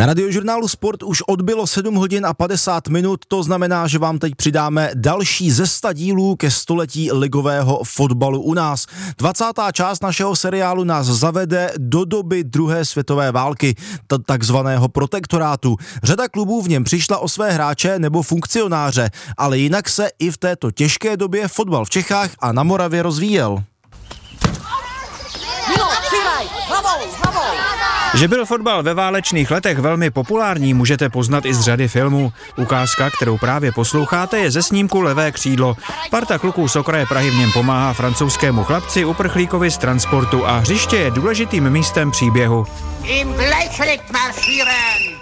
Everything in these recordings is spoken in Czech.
Na Radiožurnálu Sport už odbylo 7 hodin a 50 minut, to znamená, že vám teď přidáme další ze 100 dílů ke století ligového fotbalu u nás. 20. část našeho seriálu nás zavede do doby druhé světové války, takzvaného protektorátu. Řada klubů v něm přišla o své hráče nebo funkcionáře, ale jinak se i v této těžké době fotbal v Čechách a na Moravě rozvíjel. Že byl fotbal ve válečných letech velmi populární, můžete poznat i z řady filmů. Ukázka, kterou právě posloucháte, je ze snímku Levé křídlo. Parta kluků z okraje Prahy v něm pomáhá francouzskému chlapci uprchlíkovi z transportu a hřiště je důležitým místem příběhu. Im Gleichschritt marschieren!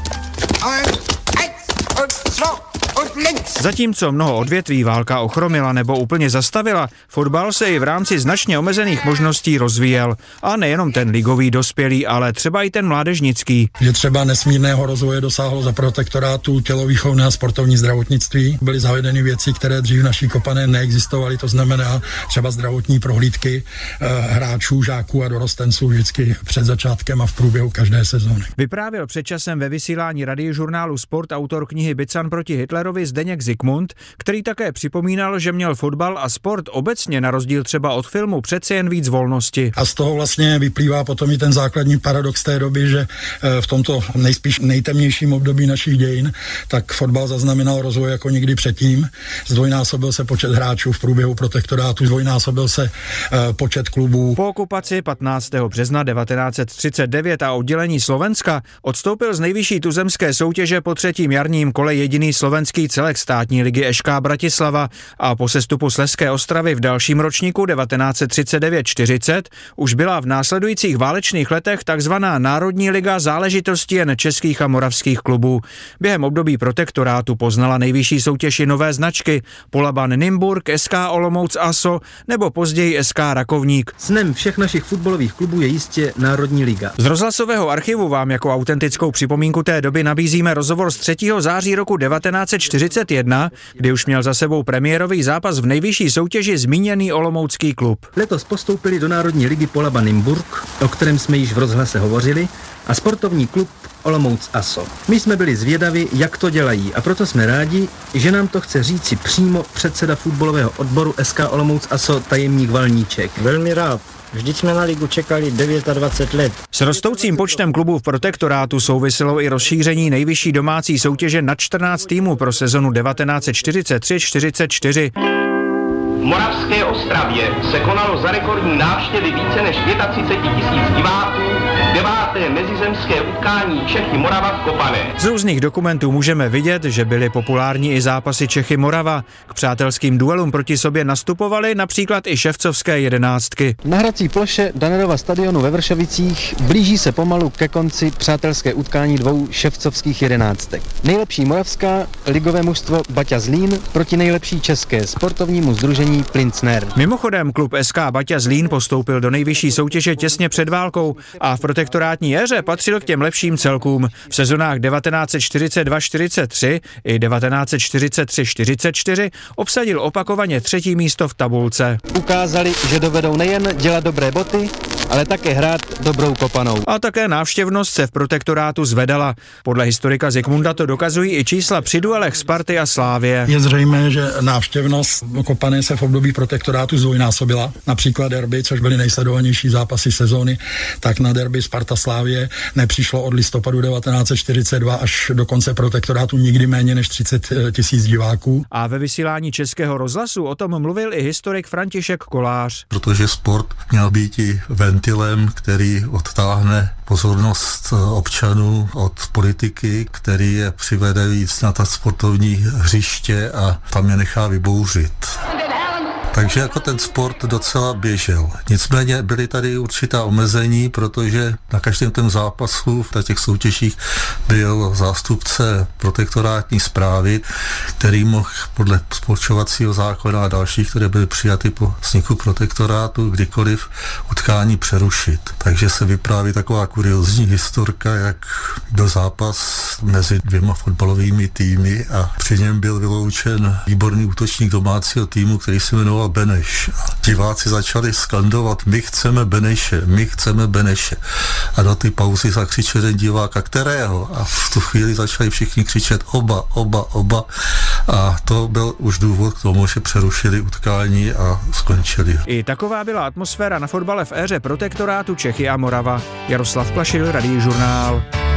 Und eins, und zwei, und links! Zatímco mnoho odvětví válka ochromila nebo úplně zastavila, fotbal se i v rámci značně omezených možností rozvíjel. A nejenom ten ligový dospělý, ale třeba i ten mládežnický. Je třeba nesmírného rozvoje dosáhlo za protektorátu tělovýchovné a sportovní zdravotnictví. Byly zavedeny věci, které dřív v naší Kopané neexistovaly, to znamená třeba zdravotní prohlídky hráčů, žáků a dorostenců vždycky před začátkem a v průběhu každé sezóny. Vyprávěl před časem ve vysílání Radiožurnálu Sport autor knihy Bican proti Hitlerovi Zdeněk Zikmund, který také připomínal, že měl fotbal a sport obecně na rozdíl třeba od filmu přece jen víc volnosti. A z toho vlastně vyplývá potom i ten základní paradox té doby, že v tomto nejspíš nejtemnějším období našich dějin, tak fotbal zaznamenal rozvoj jako nikdy předtím. Zdvojnásobil se počet hráčů v průběhu protektorátu, zdvojnásobil se počet klubů. Po okupaci 15. března 1939 a oddělení Slovenska odstoupil z nejvyšší tuzemské soutěže po třetím jarním kole jediný slovenský celek státní ligy ŠK Bratislava a po sestupu Slezské Ostravy v dalším ročníku 1939-40 už byla v následujících válečných letech takzvaná Národní liga záležitostí jen českých a moravských klubů. Během období protektorátu poznala nejvyšší soutěž i nové značky Polaban Nymburk, SK Olomouc ASO nebo později SK Rakovník. Snem všech našich fotbalových klubů je jistě Národní liga. Z rozhlasového archivu vám jako autentickou připomínku té doby nabízíme rozhovor z 3. září roku 1941, kdy už měl za sebou premiérový zápas v nejvyšší soutěži zmíněný olomoucký klub. Letos postoupili do Národní ligy Polaban Nymburk, o kterém jsme již v rozhlase hovořili, a sportovní klub Olomouc ASO. My jsme byli zvědaví, jak to dělají, a proto jsme rádi, že nám to chce říci přímo předseda fotbalového odboru SK Olomouc ASO tajemník Valníček. Velmi rád. Vždyť jsme na ligu čekali 29 let. S rostoucím počtem klubů v protektorátu souviselo i rozšíření nejvyšší domácí soutěže na 14 týmů pro sezonu 1943-44. V Moravské Ostravě se konalo za rekordní návštěvy více než 35 000 diváků 9. mezizemské utkání Čechy-Morava v Kopané. Z různých dokumentů můžeme vidět, že byly populární i zápasy Čechy-Morava. K přátelským duelům proti sobě nastupovaly například i ševcovské jedenáctky. Na hrací ploše Danerova stadionu ve Vršovicích blíží se pomalu ke konci přátelské utkání dvou ševcovských jedenáctek. Nejlepší moravská ligové mužstvo Baťa Zlín proti nejlepší české sportovnímu sdružení Plincner. Mimochodem klub SK Baťa Zlín postoupil do nejvyšší soutěže těsně před válkou a v protektorátní éře patřil k těm lepším celkům. V sezonách 1942-43 i 1943-44 obsadil opakovaně 3. místo v tabulce. Ukázali, že dovedou nejen dělat dobré boty, ale také hrát dobrou kopanou. A také návštěvnost se v protektorátu zvedala. Podle historika Zikmunda to dokazují i čísla při duelech Sparty a Slávie. Je zřejmé, že návštěvnost Kopané se v období protektorátu zdvojnásobila. Například derby, což byly nejsledovanější zápasy sezóny, tak na derby Sparta Slávie nepřišlo od listopadu 1942 až do konce protektorátu nikdy méně než 30 000 diváků. A ve vysílání Českého rozhlasu o tom mluvil i historik František Kolář. Protože sport měl být i ventilem, který odtáhne pozornost občanů od politiky, který je přivede víc na ta sportovní hřiště a tam je nechá vybouřit. Takže jako ten sport docela běžel. Nicméně byly tady určitá omezení, protože na každém tom zápasu v těch soutěžích byl zástupce protektorátní správy, který mohl podle spolčovacího zákona a dalších, které byly přijaty po vzniku protektorátu, kdykoliv utkání přerušit. Takže se vypráví taková kuriózní historka, jak byl zápas mezi dvěma fotbalovými týmy a při něm byl vyloučen výborný útočník domácího týmu, který se jmenoval Oba Beneš. Diváci začali skandovat, my chceme Beneše, my chceme Beneše. A do ty pauzy zakřičel ten divák, a kterého? A v tu chvíli začali všichni křičet oba. A to byl už důvod k tomu, že přerušili utkání a skončili. I taková byla atmosféra na fotbale v éře protektorátu Čechy a Morava. Jaroslav Plašil, Radiožurnál.